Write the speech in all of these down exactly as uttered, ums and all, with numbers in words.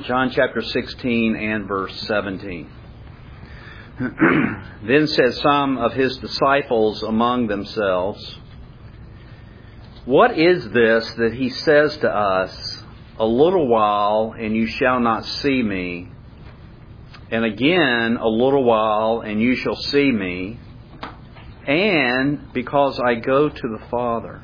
John chapter sixteen and verse seventeen. Then said some of his disciples among themselves, "What is this that he says to us, 'A little while, and you shall not see me,' and again, 'A little while, and you shall see me,' and 'because I go to the Father'?"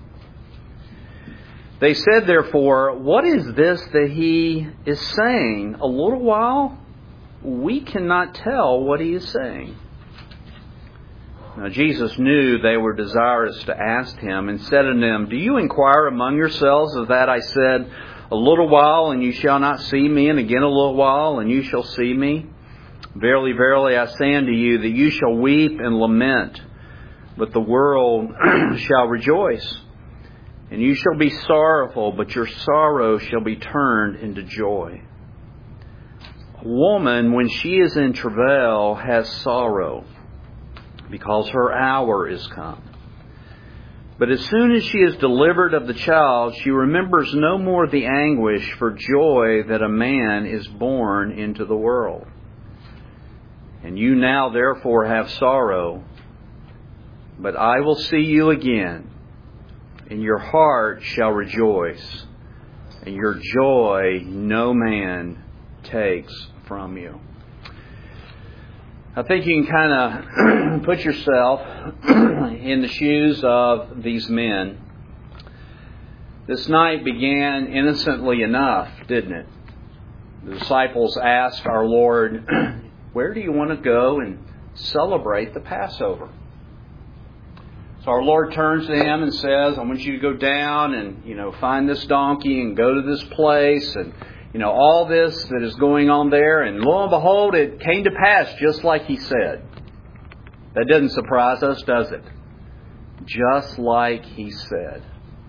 They said, therefore, "What is this that he is saying? A little while? We cannot tell what he is saying." Now Jesus knew they were desirous to ask him, and said unto them, "Do you inquire among yourselves of that I said, 'A little while, and you shall not see me, and again a little while, and you shall see me'? Verily, verily, I say unto you, that you shall weep and lament, but the world shall rejoice. And you shall be sorrowful, but your sorrow shall be turned into joy. A woman, when she is in travail, has sorrow, because her hour is come. But as soon as she is delivered of the child, she remembers no more the anguish for joy that a man is born into the world. And you now therefore have sorrow, but I will see you again, and your heart shall rejoice, and your joy no man takes from you." I think you can kind of put yourself in the shoes of these men. This night began innocently enough, didn't it? The disciples asked our Lord, "Where do you want to go and celebrate the Passover?" So our Lord turns to him and says, "I want you to go down and, you know, find this donkey and go to this place and, you know, all this that is going on there." And lo and behold, it came to pass just like he said. That doesn't surprise us, does it? Just like he said.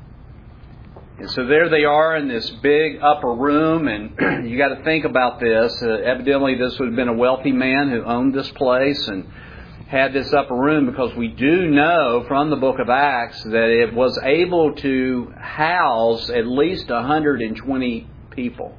And so there they are in this big upper room, and you got to think about this. Uh, evidently, this would have been a wealthy man who owned this place and had this upper room, because we do know from the book of Acts that it was able to house at least one hundred twenty people.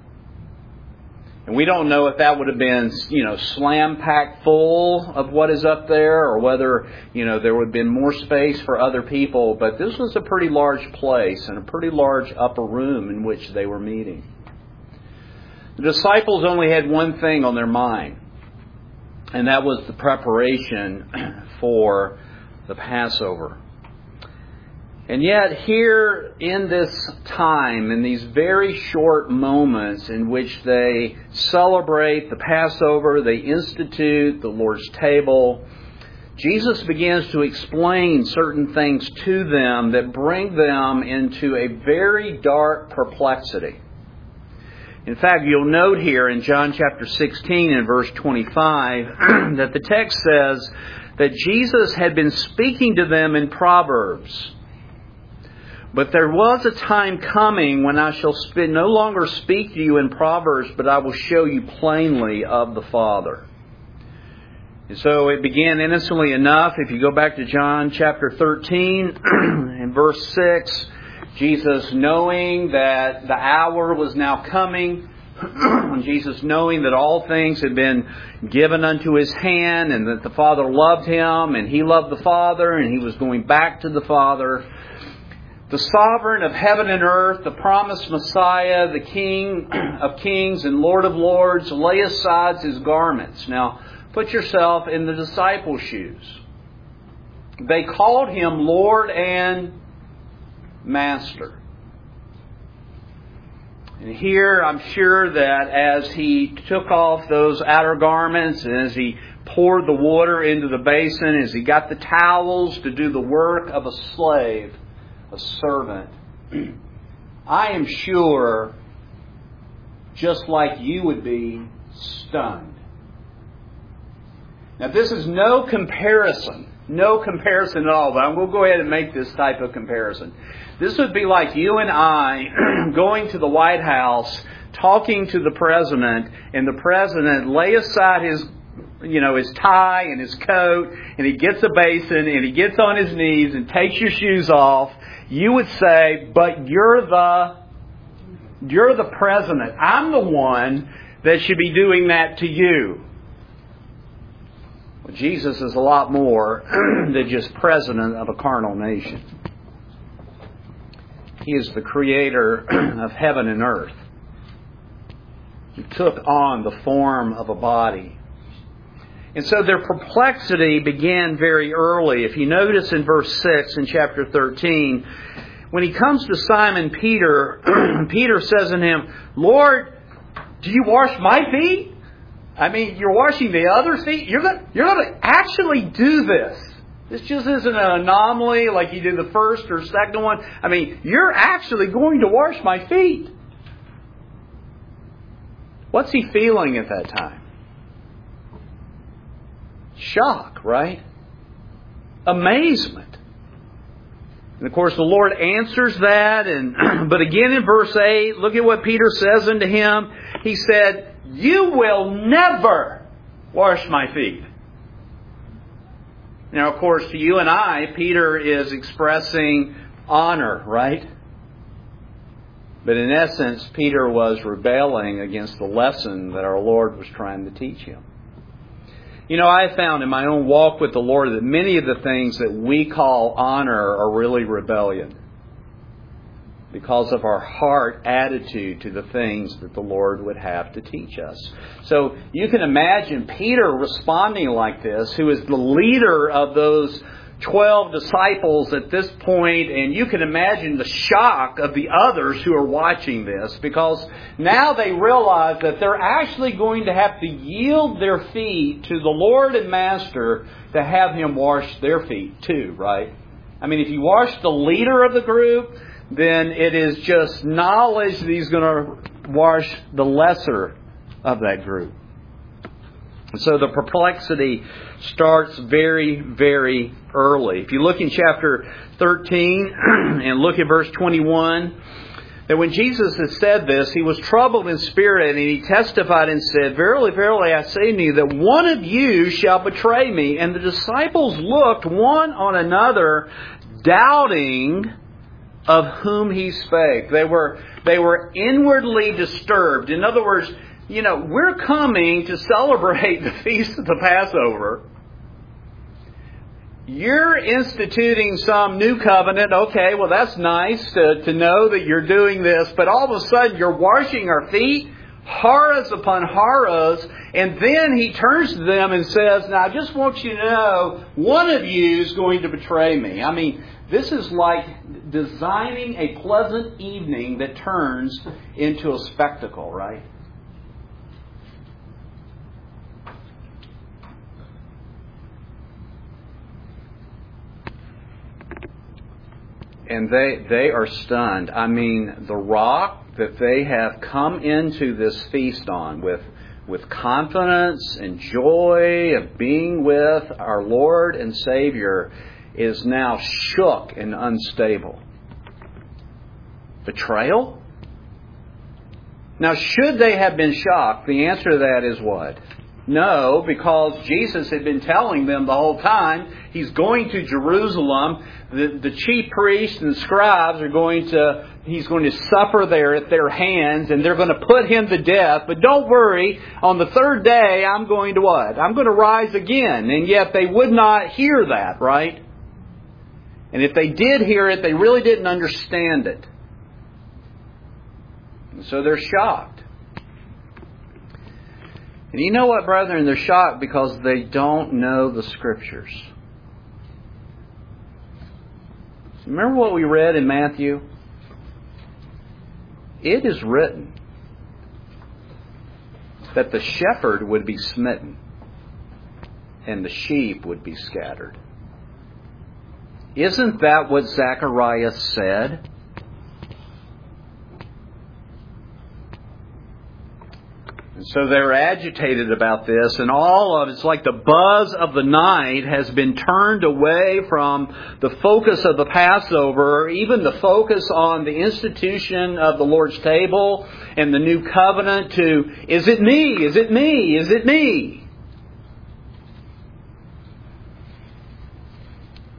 And we don't know if that would have been, you know, slam-packed full of what is up there, or whether, you know, there would have been more space for other people. But this was a pretty large place and a pretty large upper room in which they were meeting. The disciples only had one thing on their mind, and that was the preparation for the Passover. And yet here in this time, in these very short moments in which they celebrate the Passover, they institute the Lord's table, Jesus begins to explain certain things to them that bring them into a very dark perplexity. In fact, you'll note here in John chapter sixteen and verse twenty-five that the text says that Jesus had been speaking to them in Proverbs. "But there was a time coming when I shall sp- no longer speak to you in Proverbs, but I will show you plainly of the Father." And so it began innocently enough. If you go back to John chapter thirteen and verse six, Jesus, knowing that the hour was now coming, Jesus knowing that all things had been given unto his hand, and that the Father loved him, and he loved the Father, and he was going back to the Father, the sovereign of heaven and earth, the promised Messiah, the King of kings and Lord of lords, lay aside his garments. Now, put yourself in the disciples' shoes. They called him Lord and Master. And here I'm sure that as he took off those outer garments, and as he poured the water into the basin, as he got the towels to do the work of a slave, a servant, I am sure, just like you would be, stunned. Now this is no comparison, no comparison at all, but I'm going to go ahead and make this type of comparison. This would be like you and I going to the White House, talking to the President, and the President lay aside his, you know, his tie and his coat, and he gets a basin, and he gets on his knees and takes your shoes off. You would say, "But you're the You're the president. I'm the one that should be doing that to you. Well, Jesus is a lot more than just president of a carnal nation. He is the creator of heaven and earth. He took on the form of a body. And so their perplexity began very early. If you notice in verse six in chapter thirteen, when he comes to Simon Peter, Peter says to him, Lord, do you wash my feet? I mean, you're washing the other feet? You're going you're going to actually do this. This just isn't an anomaly like you did the first or second one. I mean, you're actually going to wash my feet. What's he feeling at that time? Shock, right? Amazement. And of course the Lord answers that. And but again in verse eight, look at what Peter says unto him. He said, you will never wash my feet. Now, of course, to you and I, Peter is expressing honor, right? But in essence, Peter was rebelling against the lesson that our Lord was trying to teach him. You know, I found in my own walk with the Lord that many of the things that we call honor are really rebellion, because of our heart attitude to the things that the Lord would have to teach us. So you can imagine Peter responding like this, who is the leader of those twelve disciples at this point, and you can imagine the shock of the others who are watching this, because now they realize that they're actually going to have to yield their feet to the Lord and Master to have Him wash their feet too, right? I mean, if you wash the leader of the group, then it is just knowledge that He's going to wash the lesser of that group. And so the perplexity starts very, very early. If you look in chapter thirteen and look at verse twenty-one, that when Jesus had said this, He was troubled in spirit, and He testified and said, Verily, verily, I say to you, that one of you shall betray me. And the disciples looked one on another, doubting of whom He spake. They were, they were inwardly disturbed. In other words, you know, we're coming to celebrate the Feast of the Passover. You're instituting some new covenant. Okay, well, that's nice to, to know that you're doing this. But all of a sudden, you're washing our feet, horrors upon horrors. And then He turns to them and says, now, I just want you to know, one of you is going to betray me. I mean, this is like designing a pleasant evening that turns into a spectacle, right? And they they are stunned. I mean, the rock that they have come into this feast on with, with confidence and joy of being with our Lord and Savior is now shook and unstable. Betrayal? Now, should they have been shocked? The answer to that is what? No, because Jesus had been telling them the whole time He's going to Jerusalem. The, the chief priests and scribes are going to, He's going to suffer there at their hands, and they're going to put Him to death. But don't worry, on the third day, I'm going to what? I'm going to rise again. And yet they would not hear that, right? And if they did hear it, they really didn't understand it. And so they're shocked. And you know what, brethren? They're shocked because they don't know the Scriptures. Remember what we read in Matthew? It is written that the shepherd would be smitten and the sheep would be scattered. Isn't that what Zechariah said? And so they're agitated about this, and all of it's like the buzz of the night has been turned away from the focus of the Passover, or even the focus on the institution of the Lord's table and the new covenant to, is it me? Is it me? Is it me?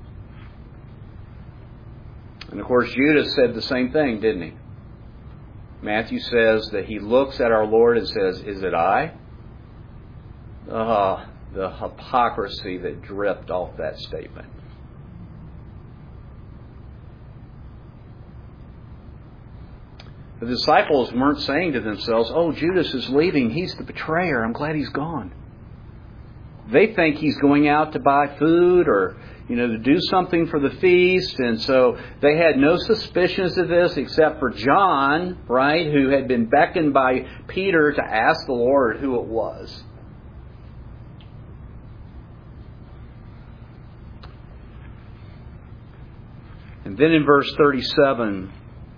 And of course, Judas said the same thing, didn't he? Matthew says that he looks at our Lord and says, "Is it I?" Ah, the hypocrisy that dripped off that statement. The disciples weren't saying to themselves, "Oh, Judas is leaving. He's the betrayer. I'm glad he's gone." They think he's going out to buy food or, you know, to do something for the feast. And so they had no suspicions of this except for John, right, who had been beckoned by Peter to ask the Lord who it was. And then in verse thirty-seven,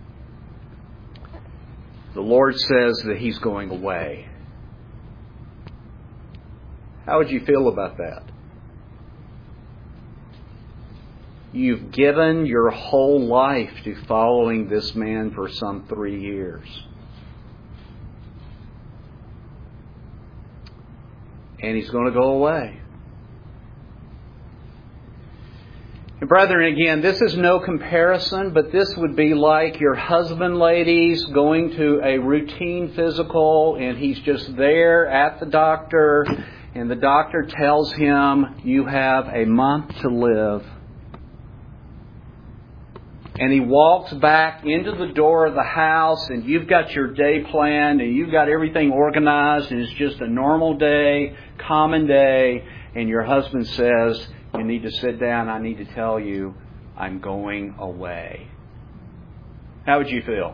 the Lord says that He's going away. How would you feel about that? You've given your whole life to following this man for some three years. And He's going to go away. And brethren, again, this is no comparison, but this would be like your husband, ladies, going to a routine physical, and he's just there at the doctor, and the doctor tells him, "You have a month to live." And he walks back into the door of the house, and you've got your day planned, and you've got everything organized, and it's just a normal day, common day, and your husband says, "You need to sit down. I need to tell you, I'm going away." How would you feel?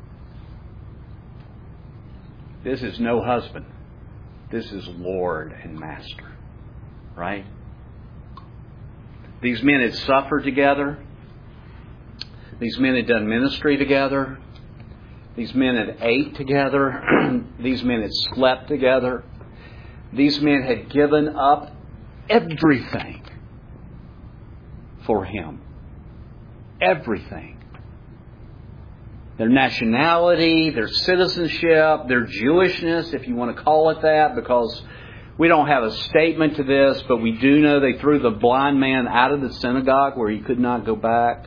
This is no husband. This is Lord and Master. Right? These men had suffered together. These men had done ministry together. These men had ate together. These men had slept together. These men had given up everything for Him. Everything. Their nationality, their citizenship, their Jewishness, if you want to call it that, because we don't have a statement to this, but we do know they threw the blind man out of the synagogue where he could not go back.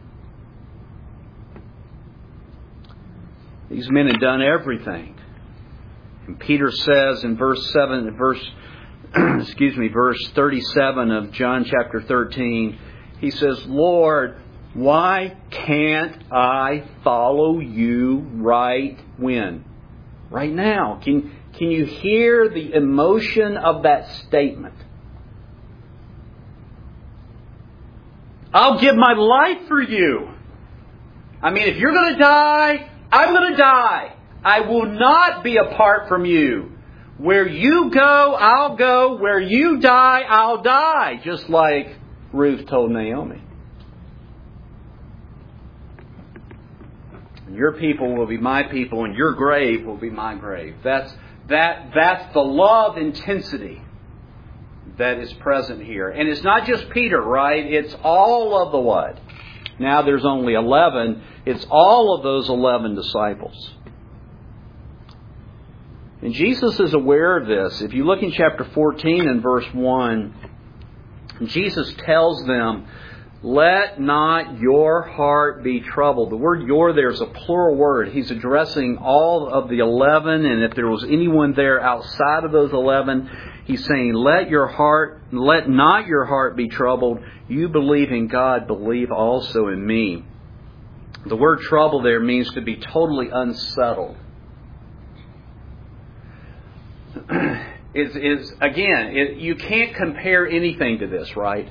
These men had done everything. And Peter says in verse seven, verse excuse me, verse thirty-seven of John chapter thirteen, he says, "Lord, why can't I follow you right when? Right now." Can, can you hear the emotion of that statement? I'll give my life for you. I mean, if you're going to die, I'm going to die. I will not be apart from you. Where you go, I'll go. Where you die, I'll die. Just like Ruth told Naomi. Your people will be my people, and your grave will be my grave. That's that. That's the love intensity that is present here. And it's not just Peter, right? It's all of the what? Now there's only eleven. It's all of those eleven disciples. And Jesus is aware of this. If you look in chapter fourteen and verse one, Jesus tells them, "Let not your heart be troubled." The word "your" there is a plural word. He's addressing all of the eleven, and if there was anyone there outside of those eleven, he's saying, "Let your heart, let not your heart be troubled. You believe in God, believe also in me." The word "trouble" there means to be totally unsettled. Is is again, it, you can't compare anything to this, right?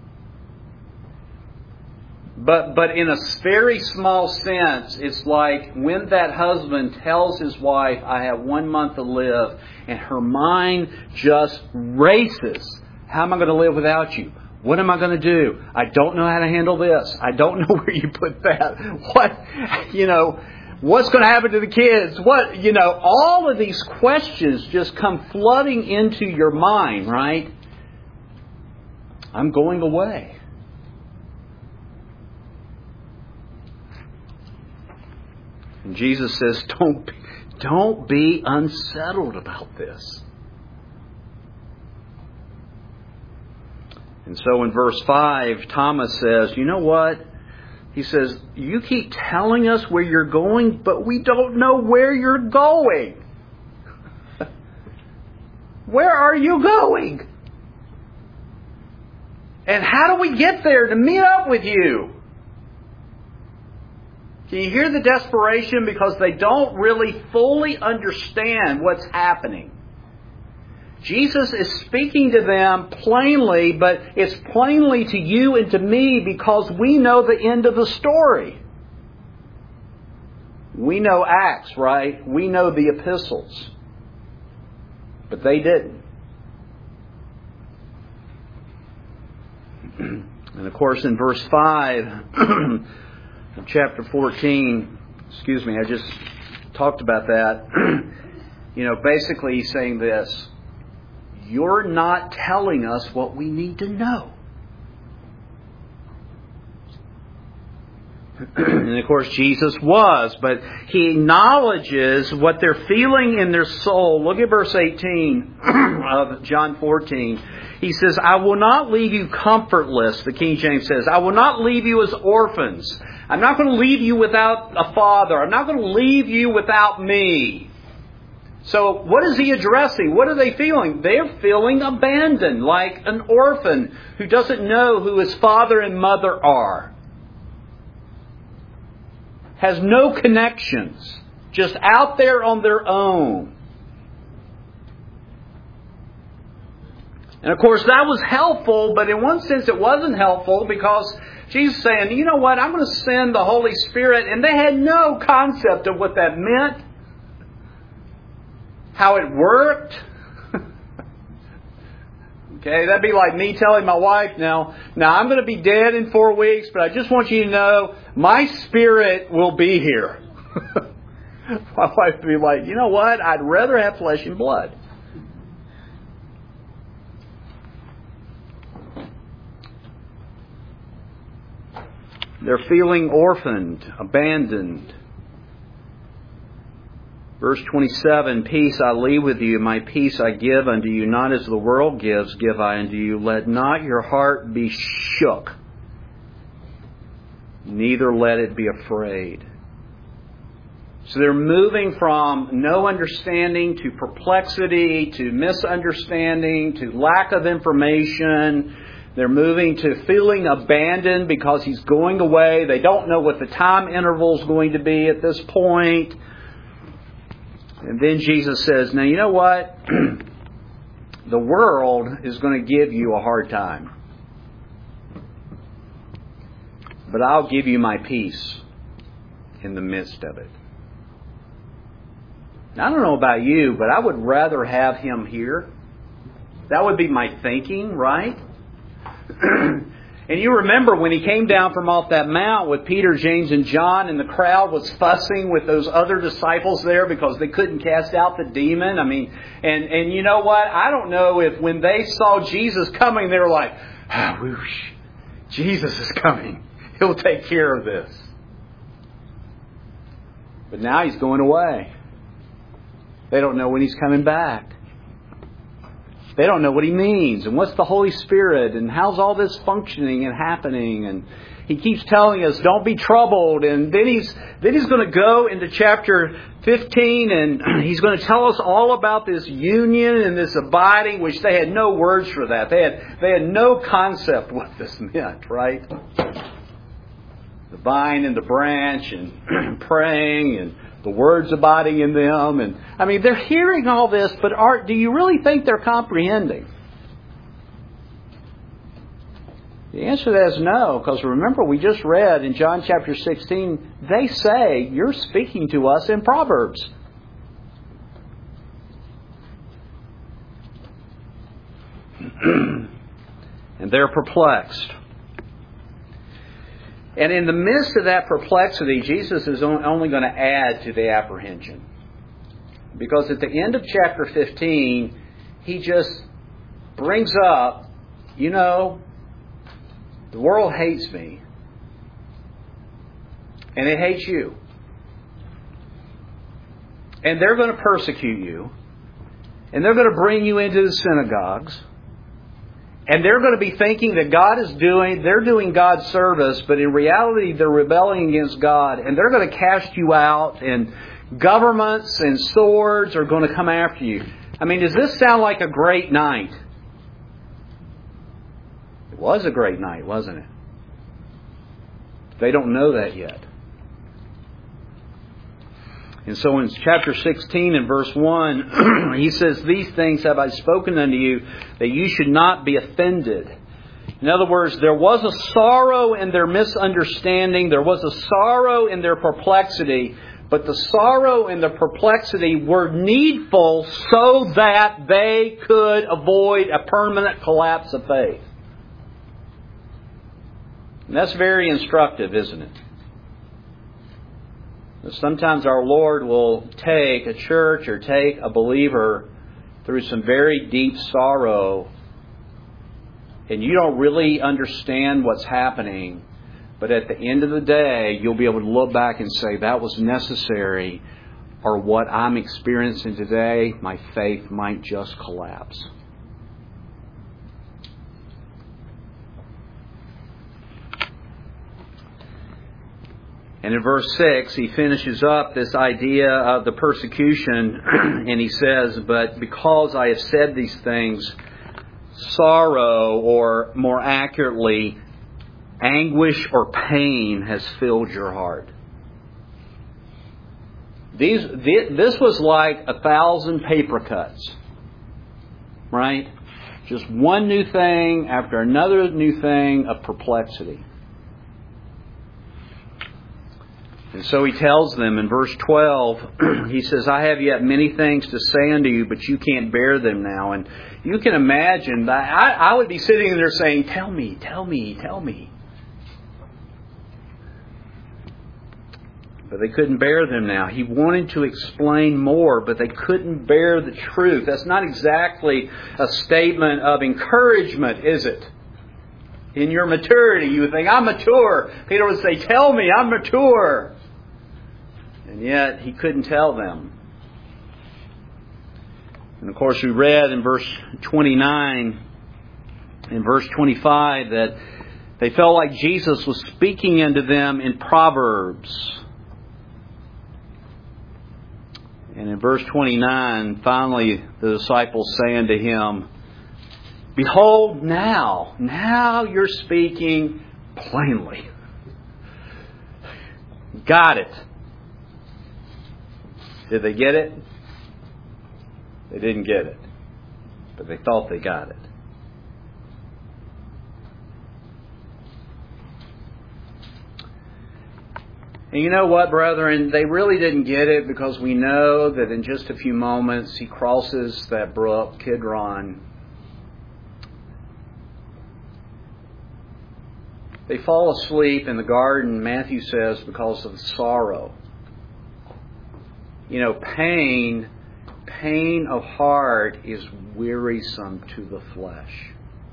But but in a very small sense, it's like when that husband tells his wife, "I have one month to live," and her mind just races. How am I going to live without you? What am I going to do? I don't know how to handle this. I don't know where you put that. What, you know, what's going to happen to the kids? What, you know, all of these questions just come flooding into your mind, right? I'm going away. And Jesus says, don't, don't be unsettled about this. And so in verse five, Thomas says, "You know what? He says, you keep telling us where you're going, but we don't know where you're going. Where are you going? And how do we get there to meet up with you? Can you hear the desperation? Because they don't really fully understand what's happening. Jesus is speaking to them plainly, but it's plainly to you and to me because we know the end of the story. We know Acts, right? We know the epistles. But they didn't. And of course in verse five of chapter fourteen, excuse me, I just talked about that. You know, basically he's saying this. You're not telling us what we need to know. And of course Jesus was, but He acknowledges what they're feeling in their soul. Look at verse eighteen of John fourteen. He says, I will not leave you comfortless, the King James says. I will not leave you as orphans. I'm not going to leave you without a father. I'm not going to leave you without me. So what is He addressing? What are they feeling? They're feeling abandoned, like an orphan who doesn't know who his father and mother are. Has no connections. Just out there on their own. And of course that was helpful, but in one sense it wasn't helpful because Jesus is saying, you know what, I'm going to send the Holy Spirit. And they had no concept of what that meant. How it worked. Okay, that'd be like me telling my wife now, now I'm going to be dead in four weeks, but I just want you to know my spirit will be here. My wife would be like, you know what? I'd rather have flesh and blood. They're feeling orphaned, abandoned. Verse twenty-seven, peace I leave with you, my peace I give unto you, not as the world gives, give I unto you. Let not your heart be shook, neither let it be afraid. So they're moving from no understanding to perplexity, to misunderstanding, to lack of information. They're moving to feeling abandoned because He's going away. They don't know what the time interval is going to be at this point. And then Jesus says, now you know what? The world is going to give you a hard time. But I'll give you my peace in the midst of it. Now, I don't know about you, but I would rather have Him here. That would be my thinking, right? And you remember when He came down from off that mount with Peter, James, and John, and the crowd was fussing with those other disciples there because they couldn't cast out the demon. I mean, and, and you know what? I don't know if when they saw Jesus coming, they were like, ah, whoosh, Jesus is coming. He'll take care of this. But now He's going away. They don't know when He's coming back. They don't know what He means and what's the Holy Spirit and how's all this functioning and happening. And He keeps telling us, don't be troubled. And then He's then He's going to go into chapter fifteen and He's going to tell us all about this union and this abiding, which they had no words for that. They had, they had no concept what this meant, right? The vine and the branch and praying and the words abiding in them. And I mean, they're hearing all this, but are, do you really think they're comprehending? The answer to that is no, because remember we just read in John chapter sixteen, they say, you're speaking to us in Proverbs. And they're perplexed. And in the midst of that perplexity, Jesus is only going to add to the apprehension. Because at the end of chapter fifteen, He just brings up, you know, the world hates me. And it hates you. And they're going to persecute you. And they're going to bring you into the synagogues. And they're going to be thinking that God is doing, they're doing God's service, but in reality they're rebelling against God. And they're going to cast you out, and governments and swords are going to come after you. I mean, does this sound like a great night? It was a great night, wasn't it? They don't know that yet. And so in chapter sixteen and verse one, he says, "These things have I spoken unto you, that you should not be offended." In other words, there was a sorrow in their misunderstanding. There was a sorrow in their perplexity. But the sorrow and the perplexity were needful so that they could avoid a permanent collapse of faith. And that's very instructive, isn't it? Sometimes our Lord will take a church or take a believer through some very deep sorrow, and you don't really understand what's happening. But at the end of the day, you'll be able to look back and say, that was necessary, or what I'm experiencing today, my faith might just collapse. And in verse six, he finishes up this idea of the persecution, and he says, "But because I have said these things, sorrow," or more accurately, anguish or pain has filled your heart. These, this was like a thousand paper cuts, right? Just one new thing after another new thing of perplexity. And so he tells them in verse twelve, he says, "I have yet many things to say unto you, but you can't bear them now." And you can imagine, I, I would be sitting there saying, "Tell me, tell me, tell me." But they couldn't bear them now. He wanted to explain more, but they couldn't bear the truth. That's not exactly a statement of encouragement, is it? In your maturity, you would think, "I'm mature." Peter would say, "Tell me, I'm mature." And yet, he couldn't tell them. And of course, we read in verse twenty-nine, in verse twenty-five, that they felt like Jesus was speaking unto them in Proverbs. And in verse twenty-nine, finally, the disciples say unto him, "Behold, now, now you're speaking plainly." Got it. Did they get it? They didn't get it. But they thought they got it. And you know what, brethren? They really didn't get it, because we know that in just a few moments he crosses that brook, Kidron. They fall asleep in the garden, Matthew says, because of sorrow. You know, pain, pain of heart is wearisome to the flesh.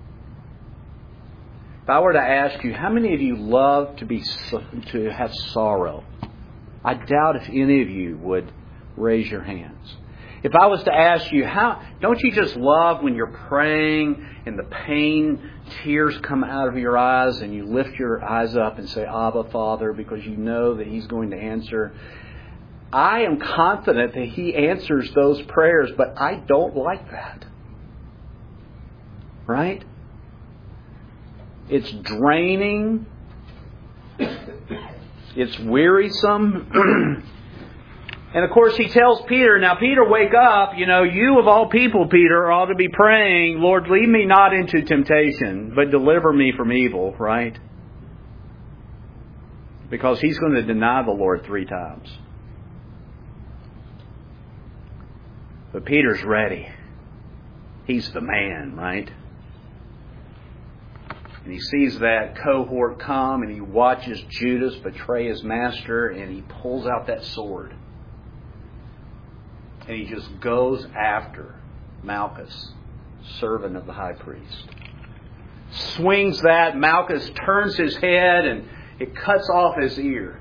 If I were to ask you, how many of you love to be to have sorrow? I doubt if any of you would raise your hands. If I was to ask you, how don't you just love when you're praying and the pain, tears come out of your eyes and you lift your eyes up and say, "Abba, Father," because you know that He's going to answer? I am confident that He answers those prayers, but I don't like that. Right? It's draining. It's wearisome. And of course he tells Peter, "Now Peter, wake up. You know, you of all people, Peter, ought to be praying, 'Lord, lead me not into temptation, but deliver me from evil,'" right? Because he's going to deny the Lord three times. But Peter's ready. He's the man, right? And he sees that cohort come, and he watches Judas betray his master, and he pulls out that sword. And he just goes after Malchus, servant of the high priest. Swings that, Malchus turns his head, and it cuts off his ear.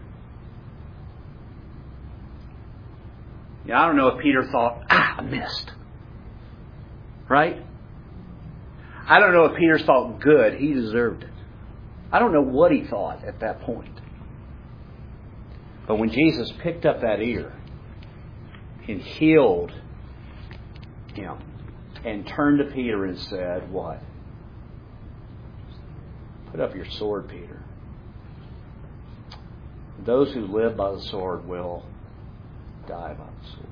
Yeah, I don't know if Peter thought, "Ah, I missed." Right? I don't know if Peter thought, good, he deserved it. I don't know what he thought at that point. But when Jesus picked up that ear and healed him and turned to Peter and said, what? Put up your sword, Peter. Those who live by the sword will die by the sword.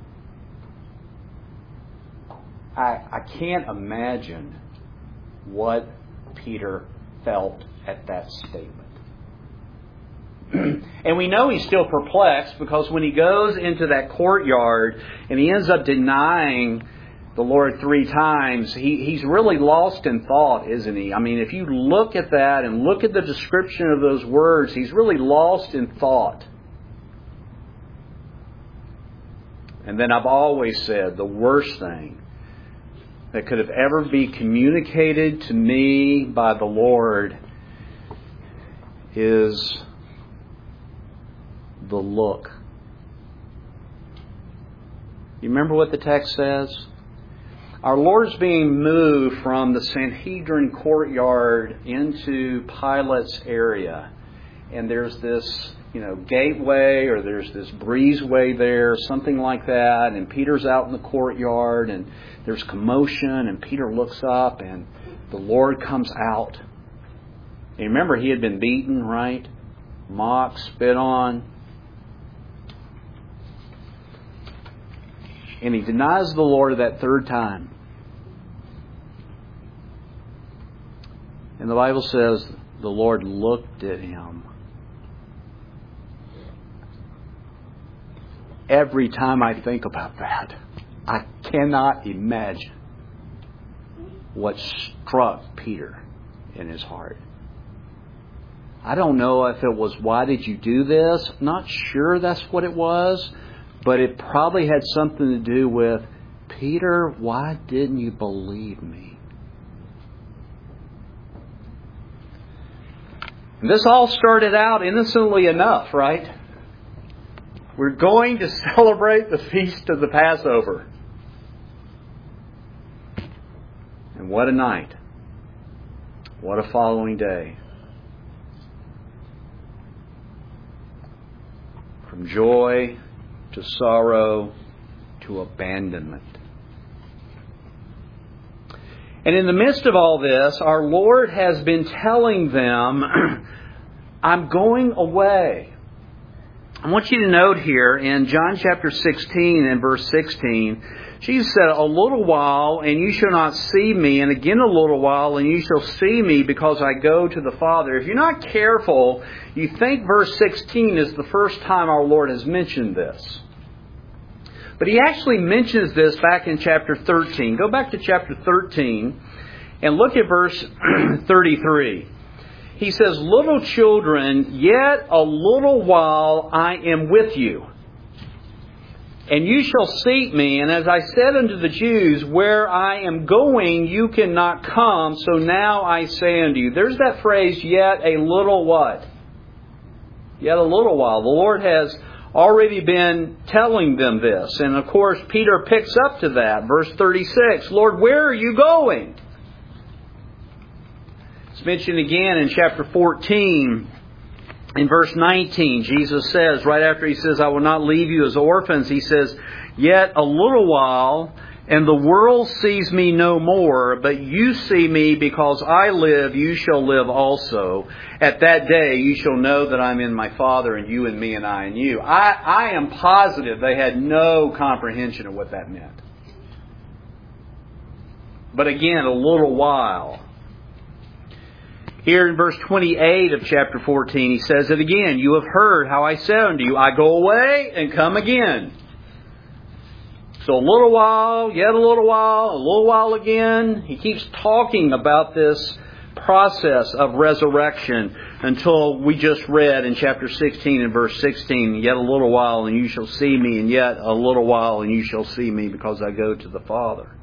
I, I can't imagine what Peter felt at that statement. And we know he's still perplexed because when he goes into that courtyard and he ends up denying the Lord three times, he, he's really lost in thought, isn't he? I mean, if you look at that and look at the description of those words, he's really lost in thought. And then I've always said the worst thing that could have ever be communicated to me by the Lord is the look. You remember what the text says? Our Lord's being moved from the Sanhedrin courtyard into Pilate's area. And there's this, you know, gateway or there's this breezeway there, something like that. And Peter's out in the courtyard and there's commotion and Peter looks up and the Lord comes out. And remember, he had been beaten, right? Mocked, spit on. And he denies the Lord that third time. And the Bible says the Lord looked at him. Every time I think about that, I cannot imagine what struck Peter in his heart. I don't know if it was, why did you do this? Not sure that's what it was. But it probably had something to do with, Peter, why didn't you believe me? And this all started out innocently enough, right? We're going to celebrate the feast of the Passover. And what a night. What a following day. From joy to sorrow, to abandonment. And in the midst of all this, our Lord has been telling them, I'm going away. I want you to note here in John chapter sixteen and verse sixteen, Jesus said, a little while and you shall not see me, and again a little while and you shall see me because I go to the Father. If you're not careful, you think verse sixteen is the first time our Lord has mentioned this. But he actually mentions this back in chapter thirteen. Go back to chapter thirteen and look at verse thirty-three. He says, little children, yet a little while I am with you. And you shall seek me. And as I said unto the Jews, where I am going, you cannot come. So now I say unto you. There's that phrase, yet a little what? Yet a little while. The Lord has already been telling them this. And of course, Peter picks up to that. Verse thirty-six, Lord, where are you going? It's mentioned again in chapter fourteen. In verse nineteen, Jesus says, right after he says, I will not leave you as orphans, he says, yet a little while, and the world sees me no more, but you see me because I live, you shall live also. At that day you shall know that I'm in my Father, and you in me, and I in you. I, I am positive they had no comprehension of what that meant. But again, a little while. Here in verse twenty-eight of chapter fourteen, he says it again. You have heard how I said unto you, I go away and come again. So a little while, yet a little while, a little while again. He keeps talking about this process of resurrection until we just read in chapter sixteen and verse sixteen, yet a little while and you shall see me, and yet a little while and you shall see me because I go to the Father.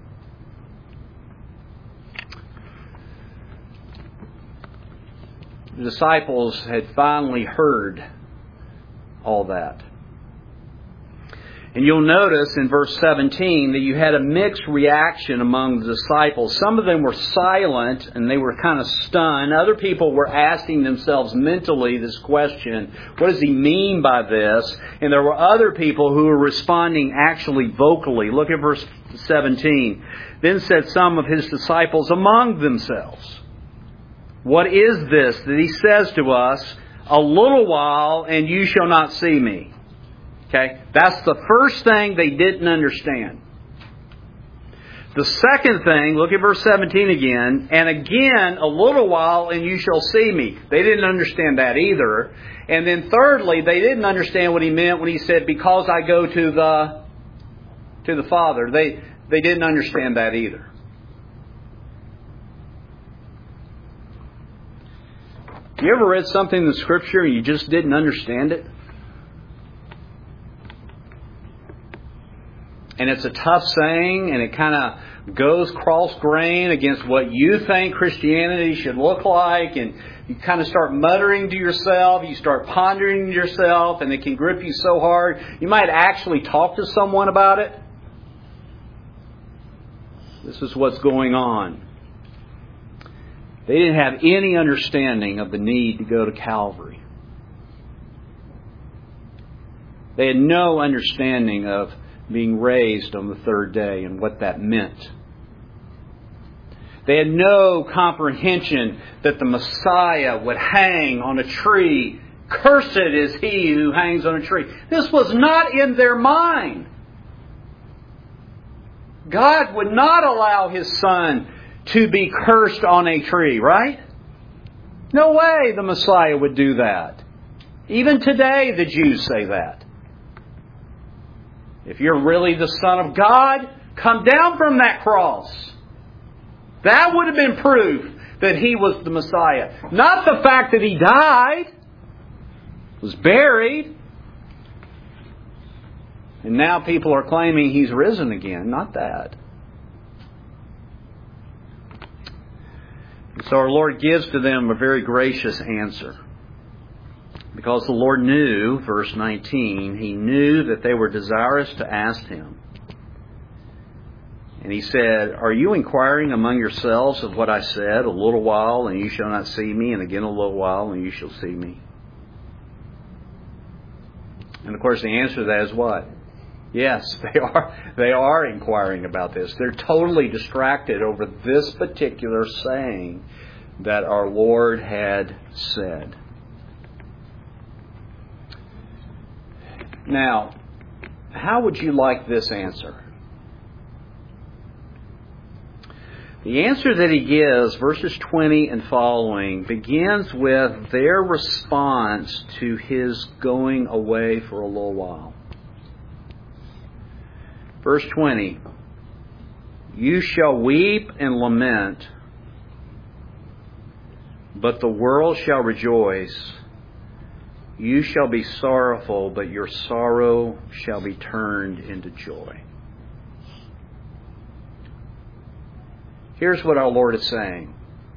The disciples had finally heard all that. And you'll notice in verse seventeen that you had a mixed reaction among the disciples. Some of them were silent and they were kind of stunned. Other people were asking themselves mentally this question, what does he mean by this? And there were other people who were responding actually vocally. Look at verse seventeen. Then said some of his disciples among themselves, what is this that he says to us, a little while and you shall not see me? Okay, that's the first thing they didn't understand. The second thing, look at verse seventeen again, and again, a little while and you shall see me. They didn't understand that either. And then thirdly, they didn't understand what he meant when he said, because I go to the to the Father. They they didn't understand that either. You ever read something in the Scripture and you just didn't understand it? And it's a tough saying, and it kind of goes cross-grain against what you think Christianity should look like, and you kind of start muttering to yourself, you start pondering to yourself, and it can grip you so hard. You might actually talk to someone about it. This is what's going on. They didn't have any understanding of the need to go to Calvary. They had no understanding of being raised on the third day and what that meant. They had no comprehension that the Messiah would hang on a tree. Cursed is he who hangs on a tree. This was not in their mind. God would not allow His Son to be cursed on a tree, right? No way the Messiah would do that. Even today the Jews say that. If you're really the Son of God, come down from that cross. That would have been proof that He was the Messiah. Not the fact that He died, was buried, and now people are claiming He's risen again. Not that. So our Lord gives to them a very gracious answer. Because the Lord knew, verse nineteen, He knew that they were desirous to ask Him. And He said, are you inquiring among yourselves of what I said, a little while and you shall not see me, and again a little while and you shall see me? And of course the answer to that is what? Yes, they are, they are inquiring about this. They're totally distracted over this particular saying that our Lord had said. Now, how would you like this answer? The answer that He gives, verses twenty and following, begins with their response to His going away for a little while. Verse twenty, you shall weep and lament, but the world shall rejoice. You shall be sorrowful, but your sorrow shall be turned into joy. Here's what our Lord is saying.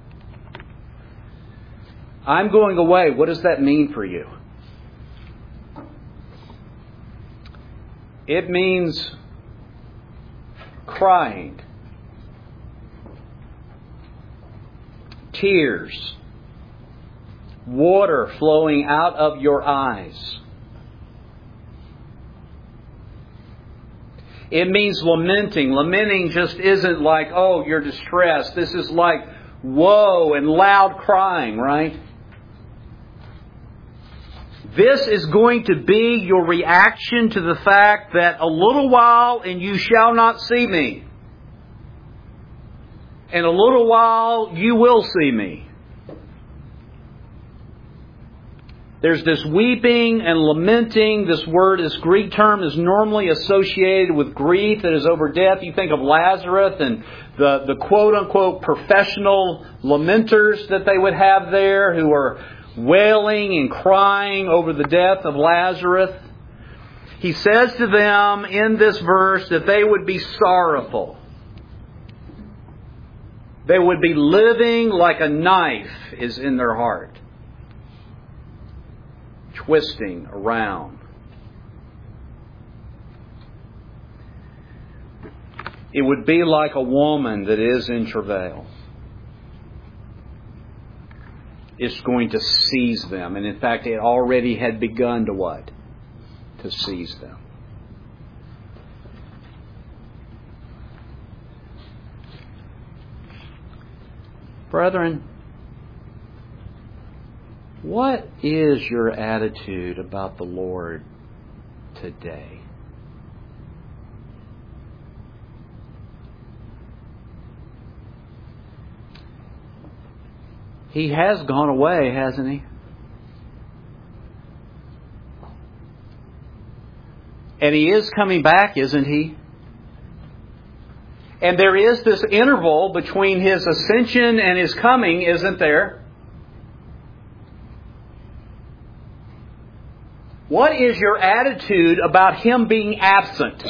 I'm going away. What does that mean for you? It means crying, tears, water flowing out of your eyes. It means lamenting. Lamenting just isn't like, oh, you're distressed. This is like woe and loud crying, right? This is going to be your reaction to the fact that a little while and you shall not see me. And a little while you will see me. There's this weeping and lamenting. This word, this Greek term, is normally associated with grief that is over death. You think of Lazarus and the, the quote-unquote professional lamenters that they would have there who are wailing and crying over the death of Lazarus. He says to them in this verse that they would be sorrowful. They would be living like a knife is in their heart, twisting around. it would be like a woman that is in travail. It's going to seize them. And in fact, it already had begun to what? To seize them. Brethren, what is your attitude about the Lord today? He has gone away, hasn't He? And He is coming back, isn't He? And there is this interval between His ascension and His coming, isn't there? What is your attitude about Him being absent?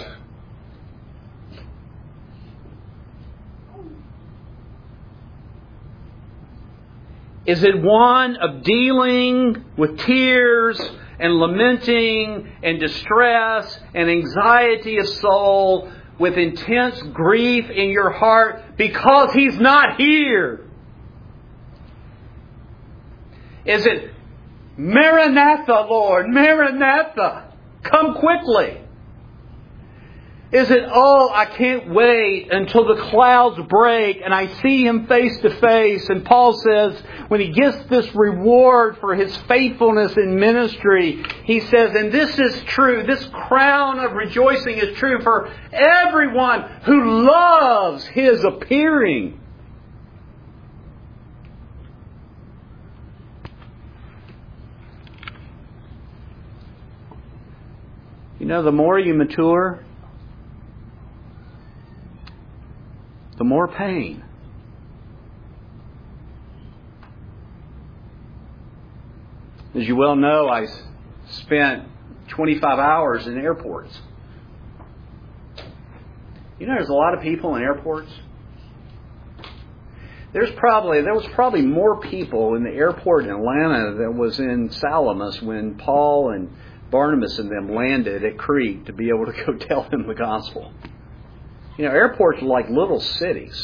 Is it one of dealing with tears and lamenting and distress and anxiety of soul with intense grief in your heart because He's not here? Is it, Maranatha, Lord, Maranatha, come quickly? Is it, oh, I can't wait until the clouds break and I see Him face to face? And Paul says, when he gets this reward for his faithfulness in ministry, he says, and this is true, this crown of rejoicing is true for everyone who loves His appearing. You know, the more you mature, the more pain. As you well know, I spent twenty-five hours in airports. You know, there's a lot of people in airports. There's probably there was probably more people in the airport in Atlanta than was in Salamis when Paul and Barnabas and them landed at Crete to be able to go tell them the gospel. You know, airports are like little cities.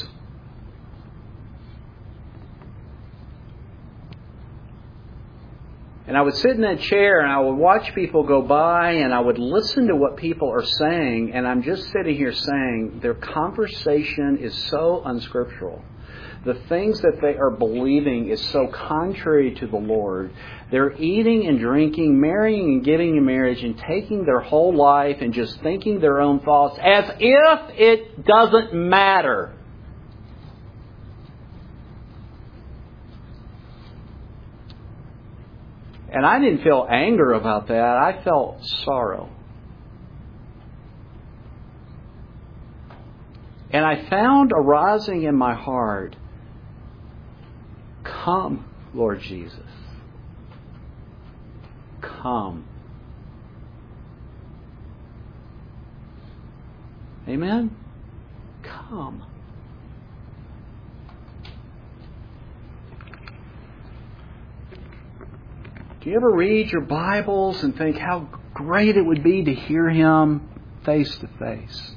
And I would sit in that chair and I would watch people go by and I would listen to what people are saying, and I'm just sitting here saying their conversation is so unscriptural. The things that they are believing is so contrary to the Lord. They're eating and drinking, marrying and getting in marriage, and taking their whole life and just thinking their own thoughts as if it doesn't matter. And I didn't feel anger about that. I felt sorrow. And I found arising in my heart, come, Lord Jesus. Come. Amen? Come. Do you ever read your Bibles and think how great it would be to hear Him face to face?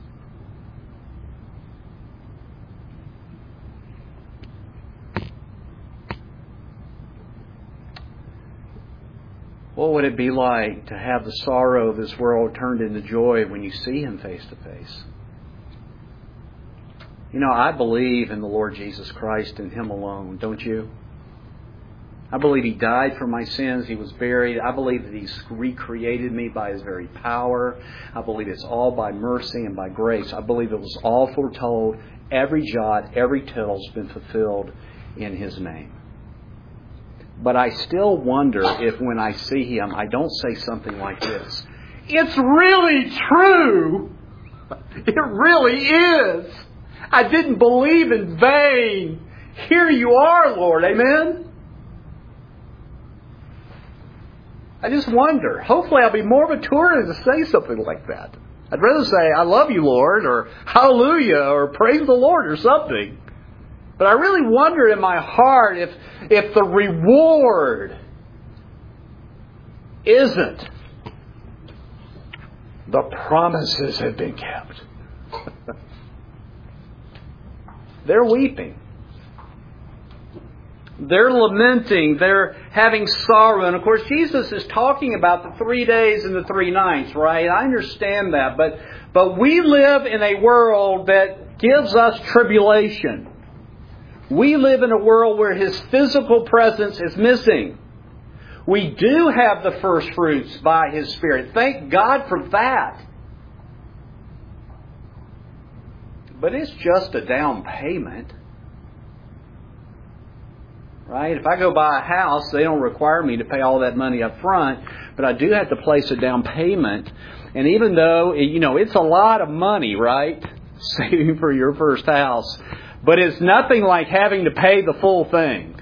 What would it be like to have the sorrow of this world turned into joy when you see Him face to face? You know, I believe in the Lord Jesus Christ and Him alone, don't you? I believe He died for my sins. He was buried. I believe that He's recreated me by His very power. I believe it's all by mercy and by grace. I believe it was all foretold. Every jot, every tittle has been fulfilled in His name. But I still wonder if when I see Him, I don't say something like this. It's really true. It really is. I didn't believe in vain. Here you are, Lord. Amen? I just wonder. Hopefully I'll be more mature to say something like that. I'd rather say, I love you, Lord, or hallelujah, or praise the Lord, or something. But I really wonder in my heart if, if the reward isn't the promises have been kept. they're weeping. They're lamenting. They're having sorrow. And of course, Jesus is talking about the three days and the three nights, right? I understand that. But, but we live in a world that gives us tribulation. We live in a world where His physical presence is missing. We do have the first fruits by His Spirit. Thank God for that. But it's just a down payment. Right? If I go buy a house, they don't require me to pay all that money up front, but I do have to place a down payment. And even though, you know, it's a lot of money, right? Saving for your first house. But it's nothing like having to pay the full thing.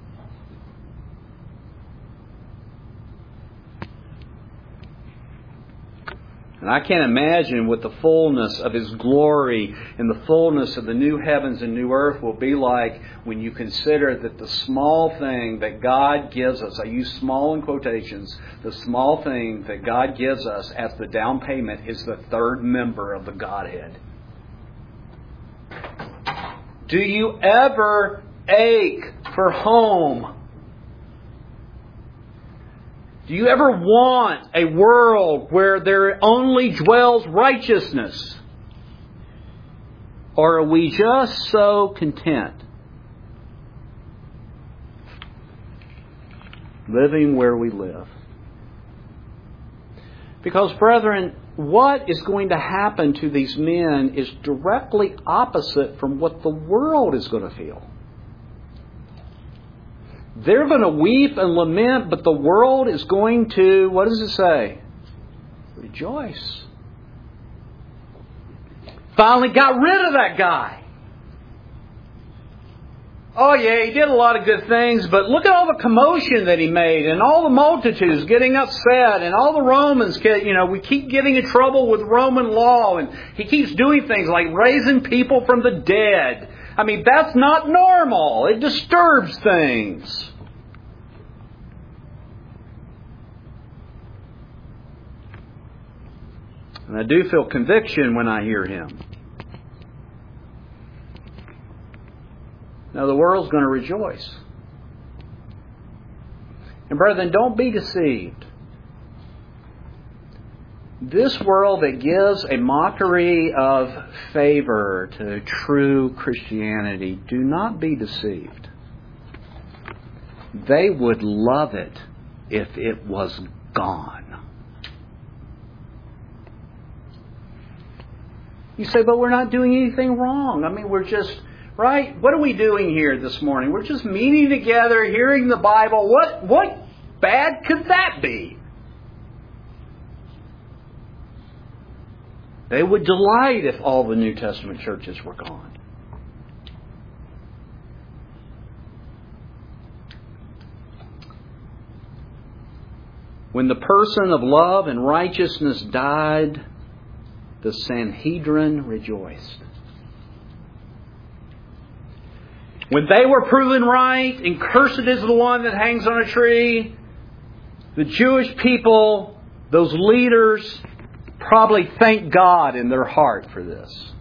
And I can't imagine what the fullness of His glory and the fullness of the new heavens and new earth will be like when you consider that the small thing that God gives us, I use small in quotations, the small thing that God gives us as the down payment is the third member of the Godhead. Do you ever ache for home? Do you ever want a world where there only dwells righteousness? Or are we just so content living where we live? Because, brethren, what is going to happen to these men is directly opposite from what the world is going to feel. They're going to weep and lament, but the world is going to, what does it say? Rejoice. Finally got rid of that guy. Oh yeah, he did a lot of good things, but look at all the commotion that he made and all the multitudes getting upset and all the Romans, you know, we keep getting in trouble with Roman law and he keeps doing things like raising people from the dead. I mean, that's not normal. It disturbs things. And I do feel conviction when I hear him. Now, the world's going to rejoice. And brethren, don't be deceived. This world that gives a mockery of favor to true Christianity, do not be deceived. They would love it if it was gone. You say, but we're not doing anything wrong. I mean, we're just, right? What are we doing here this morning? We're just meeting together, hearing the Bible. What, what bad could that be? They would delight if all the New Testament churches were gone. When the person of love and righteousness died, the Sanhedrin rejoiced. When they were proven right, and cursed is the one that hangs on a tree, the Jewish people, those leaders, probably thank God in their heart for this.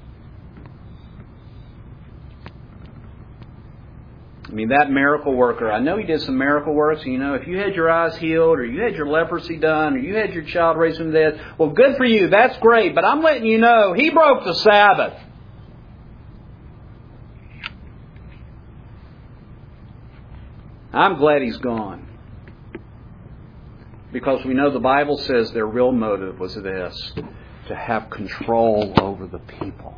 I mean, that miracle worker, I know he did some miracle works. You know, if you had your eyes healed, or you had your leprosy done, or you had your child raised from the dead, well, good for you. That's great. But I'm letting you know, he broke the Sabbath. I'm glad he's gone. Because we know the Bible says their real motive was this, to have control over the people.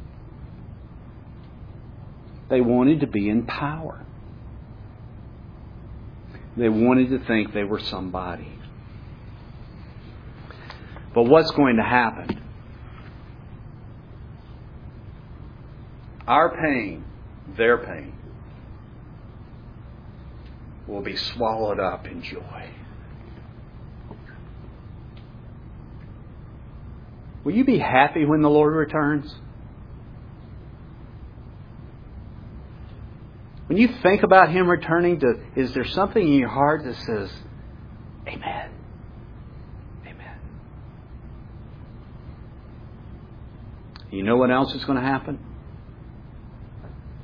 They wanted to be in power. They wanted to think they were somebody. But what's going to happen? Our pain, their pain, will be swallowed up in joy. Will you be happy when the Lord returns? When you think about Him returning, to, is there something in your heart that says, Amen? Amen. You know what else is going to happen?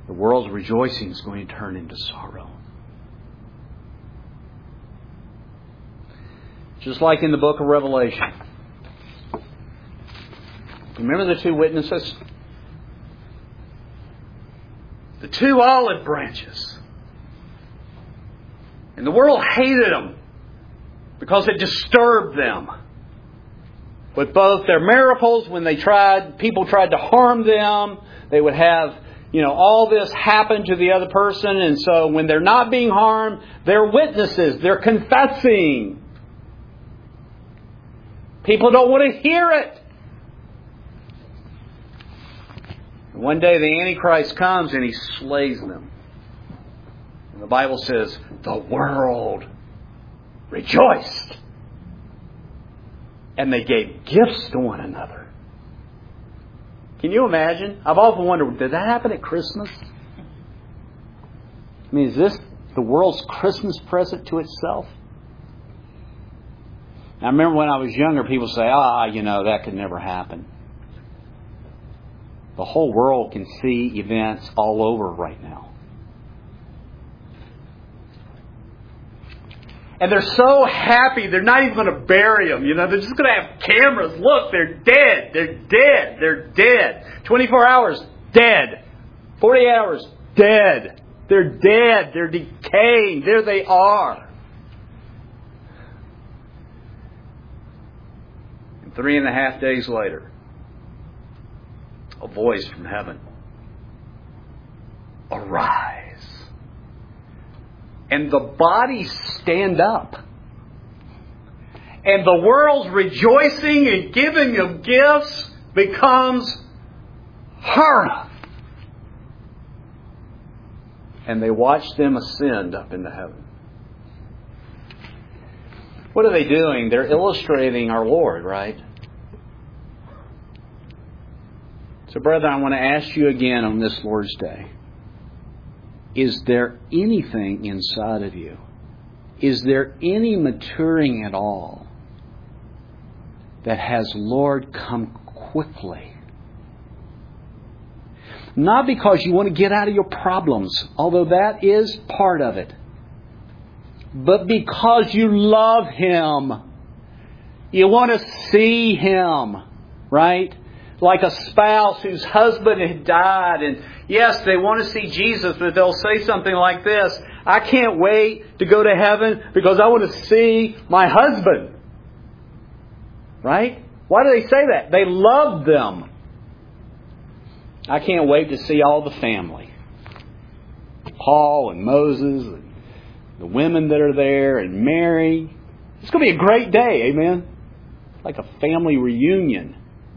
the world's rejoicing is going to turn into sorrow. Just like in the book of Revelation. Remember the two witnesses? The two olive branches. And the world hated them because it disturbed them. With both their miracles, when they tried, people tried to harm them, they would have, you know, all this happen to the other person. And so when they're not being harmed, they're witnesses. They're confessing. People don't want to hear it. And one day the Antichrist comes and he slays them. And the Bible says, the world rejoiced. And they gave gifts to one another. Can you imagine? I've often wondered, did that happen at Christmas? I mean, is this the world's Christmas present to itself? I remember when I was younger, people say, ah, you know, that could never happen. The whole world can see events all over right now. And they're so happy, they're not even going to bury them. You know, they're just going to have cameras. Look, they're dead. They're dead. They're dead. twenty-four hours, dead. forty hours, dead. They're dead. They're decaying. There they are. And three and a half days later, a voice from heaven. Arise. And the bodies stand up. And the world's rejoicing and giving of gifts becomes horror. And they watch them ascend up into heaven. What are they doing? They're illustrating our Lord, right? So, brethren, I want to ask you again on this Lord's Day. Is there anything inside of you? Is there any maturing at all that has, Lord, come quickly? Not because you want to get out of your problems, although that is part of it, but because you love Him. You want to see Him, right? Like a spouse whose husband had died, and yes, they want to see Jesus, but they'll say something like this: I can't wait to go to heaven because I want to see my husband. Right? Why do they say that? They love them. I can't wait to see all the family. Paul and Moses and the women that are there and Mary. It's going to be a great day, amen? Like a family reunion.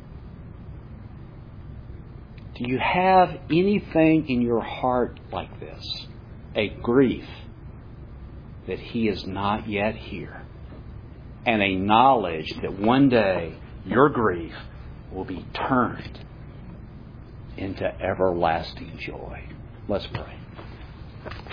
Do you have anything in your heart like this? A grief that He is not yet here. And a knowledge that one day your grief will be turned into everlasting joy. Let's pray.